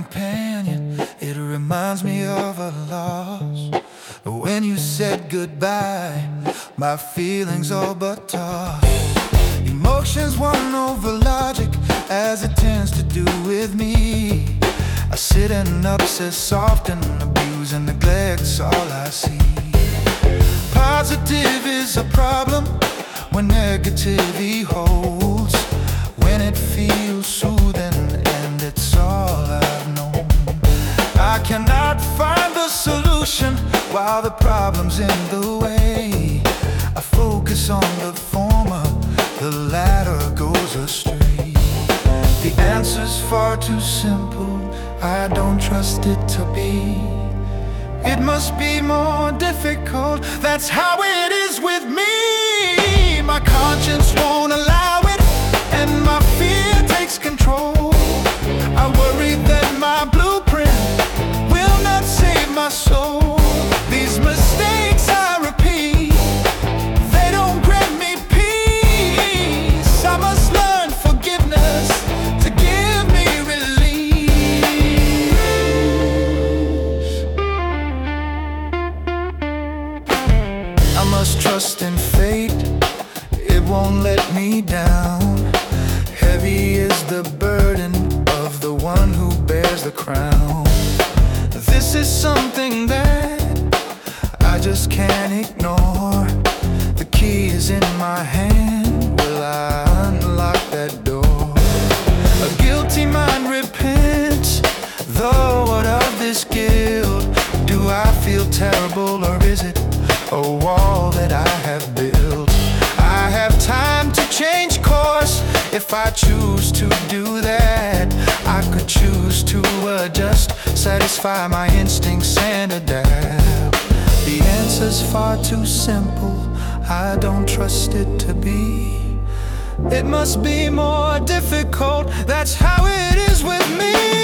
companion. It reminds me of a loss. When you said goodbye, my feelings all but tossed. Emotions won over logic, as it tends to do with me. I sit and obsess, often abuse and neglect's all I see. Positive is a problem when negativity holds, when it feels soothing and it's all I've known. I cannot find the solution while the problem's in the way. I focus on the former, the latter goes astray. The answer's far too simple, I don't trust it to be. It must be more difficult, that's how it is with me. My conscience won't allow it, and my fear takes control. I worry that my blueprint will not save my soul. These mistakes I repeat, they don't grant me peace. I must learn forgiveness to give me release. I must trust in fate, it won't let me down. Heavy is the burden of the one who bears the crown. This is something that I just can't ignore. The key is in my hand, will I unlock that door? A guilty mind repents, though what of this guilt? Do I feel terrible, or is it a wall that I have built? I have time to change course if I choose to do that. I could choose to adjust, satisfy my instincts and adapt. The answer's far too simple, I don't trust it to be. It must be more difficult, that's how it is with me.